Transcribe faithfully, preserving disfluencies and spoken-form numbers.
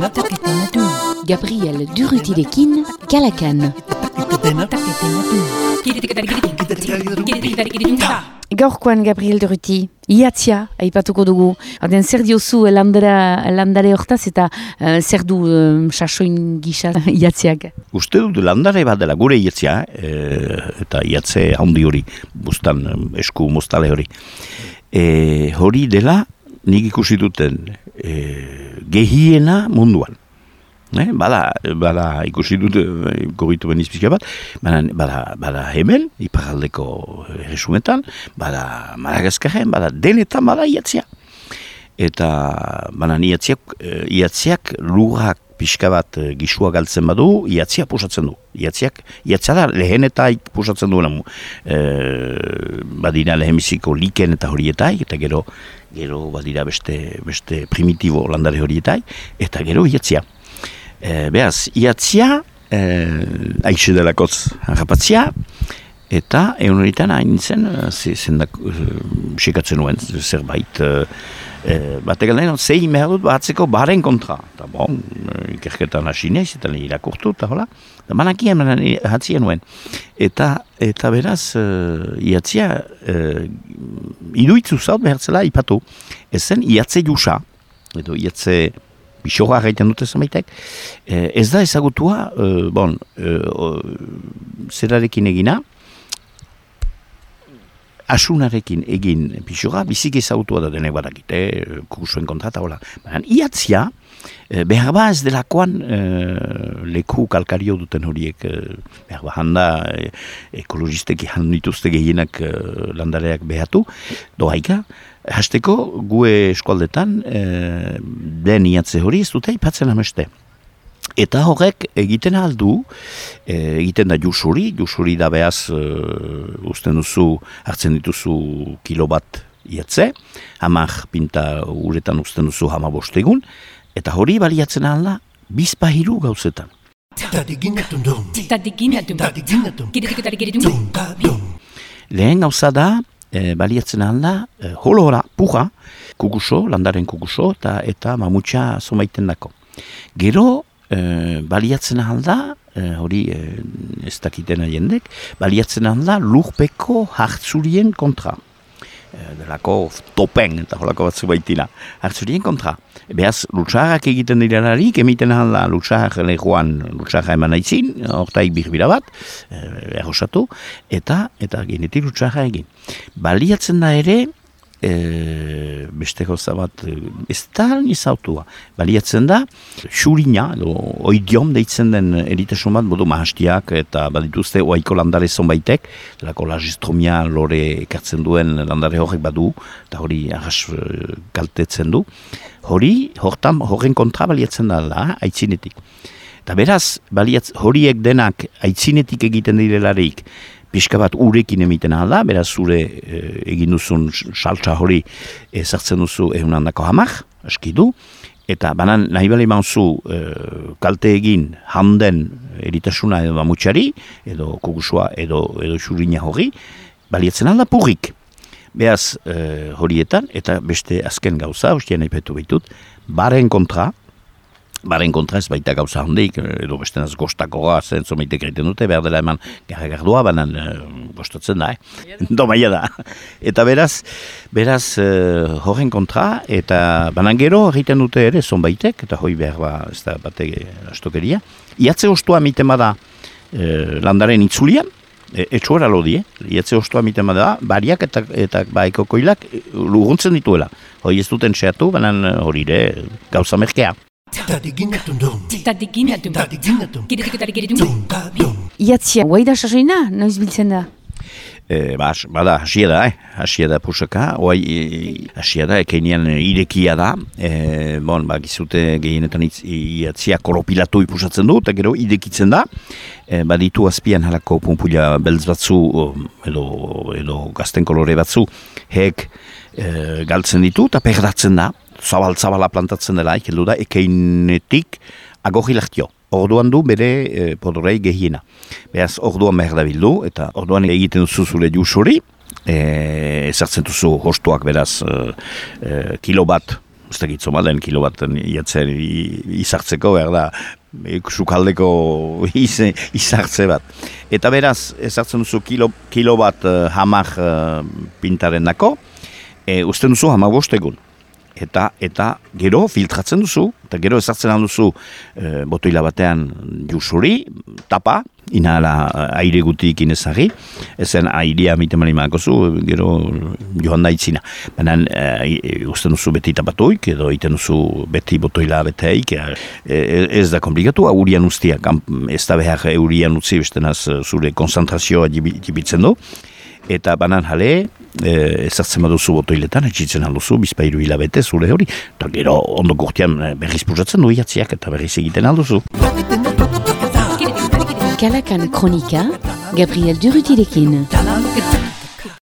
Gabriel Durrutirekin, Galakan. Gaurkoan Gabriel Durruti, iatzia, aipatuko dugu. Aden, zer diozu landara, landare hortaz eta uh, zer du um, sasoin gisa iatziak? Uste dut landare bat dela gure iatzia, e, eta iatze handi hori, bustan esku mostale hori. E, hori dela, nik ikusi duten e, gehiena munduan. Eh, bada, bada ikusi dut gorritu beniz pizka bat, bada, bada, bada hemen, iparaldeko erresumetan, bada Madagaskarren, bada denetan bada iatzia. Eta bada iatziak, iatziak lurrak pixka bat gisua galtzen badu, iatzia pusatzen du. Iatziak, iatzia da lehen eta pusatzen duena. E, badira lehenbiziko liken eta horietaik, eta gero, gero badira beste, beste primitibo landare horietaik, eta gero iatzia. E, behaz, iatzia, e, aixe delakotz harrapatzia, eta egun horietan hain zen, zendak, sekatzen nuen, zerbait, e, batek aldean, zein behar dut batzeko baren kontra. Eta bon, ikerketan hasi naiz, eta irakurtu, eta hola, eta manakien hatzien nuen. Eta, eta beraz, e, iatzia, e, iduitzu zaut behartzela ipatu, ez zen iatze jusa, edo iatze bisoga gaiten dute zamaitek, eh, ez da ezagutua, eh, bon, eh, zerarekin egina, asunarekin egin bisoga, bizik ezagutua da denek badakite, kursuen kontrata, hola. Baina, iatzia, eh, behar ba ez delakoan eh, leku kalkario duten horiek, eh, behar ba handa eh, ekologistek han dituzte gehienak eh, landareak behatu, doaika, hasteko, gue eskualdetan, e, den iatze hori ez dute ipatzen ameste. Eta horrek egiten aldu, e, egiten da jusuri, jusuri da behaz e, usten duzu, hartzen dituzu kilo bat iatze, hamar pinta uretan usten duzu hama bostegun, eta hori baliatzen alda, bizpahiru gauzetan. Lehen gauza da, E, baliatzen alda, e, holora, puja, kukuso, landaren kukuso, eta, eta mamutxa zomaiten dako. Gero, e, baliatzen alda, e, hori e, ez dakitena jendek, baliatzen alda lurpeko hartzurien kontra. E, delako topen, eta holako batzu baitila, hartzurien kontra. Behaz, lutsarrak egiten direlarik, emiten alda lutsar lehuan, lutsarra eman aitzin, hortaik birbira bat, e, errosatu, eta, eta genetik lutsarra egin. Baliatzen da ere, e, beste gauza bat, ez da nizautua, baliatzen da, xurina, edo oidiom deitzen den eritasun bat, bodu mahastiak, eta badituzte oaiko landare zonbaitek, lako lagistromia lore ekartzen duen landare horrek badu, eta hori arras kaltetzen du, hori, hortan, horren kontra baliatzen da, da aitzinetik. Eta beraz, baliatz, horiek denak aitzinetik egiten direlarik, pixka bat urekin emiten alda, beraz zure e, egin duzun saltsa hori ezartzen duzu egun handako hamar, aski du, eta banan nahi bali manzu e, kalte egin handen eritasuna edo mamutxari, edo kukusua edo, edo xurina hori, baliatzen alda purrik. Beaz e, horietan, eta beste azken gauza, hostien nahi petu behitut, baren kontra, baren kontra ez baita gauza hondik, edo beste naz gostakoa zen zomeitek egiten dute, behar dela eman garragardua, banan e, gostatzen da, eh? Domaia da. Eta beraz, beraz e, horren kontra, eta banan gero egiten dute ere zonbaitek, eta hoi behar ba, ez da bate astokeria. Iatze ostua miten bada e, landaren itzulian, E, etxuera lodi, eh? Iatze ostua miten bada, bariak eta, eta baiko koilak lurruntzen dituela. Hoi ez duten seatu, banan hori ere gauza merkea. Iatzia, guai da sasoina, noiz biltzen da? E, ba, bada, hasia da, eh? Hasia da pusaka, oai, e, hasia da, ekeinean irekia da, e, bon, ba, gizute gehienetan iatzia koropilatu ipusatzen du, eta gero idekitzen da, e, baditu azpian halako pumpulia beltz batzu, edo, edo gazten kolore batzu, hek e, galtzen ditu, eta perdatzen da, zabal-zabala plantatzen dela, ikeldu da, ekeinetik agorri lahtio. Orduan du bere e, podorei gehiena. Beraz, orduan behar da bildu, eta orduan egiten duzu zure jusuri, e, ezartzen duzu hostuak beraz e, e, kilo bat ustakitzo den kilo baten iatzen izartzeko, behar da, sukaldeko izartze bat. Eta beraz, ezartzen duzu kilo, kilo bat uh, hamar uh, pintaren dako, e, usten duzu hamar bostegun. Eta, eta gero filtratzen duzu, eta gero ezartzen duzu e, botoila batean jusuri, tapa, inala aire gutik inezari, ezen airea miten malimako zu, gero joan da itzina. Baina e, usten duzu beti tapatuik, edo iten duzu beti botoila beteik, e, ez da komplikatu, eurian ustia, ez da behar eurian utzi, bestenaz zure konzentrazioa jibitzen du, eta banan jale, e, ezartzen baduzu botoiletan, etxitzen alduzu, bizpairu hilabete zure hori, eta gero ondo gurtian berriz pusatzen du iatziak, eta berriz egiten alduzu. Kalakan Kronika, Gabriel Durrutirekin.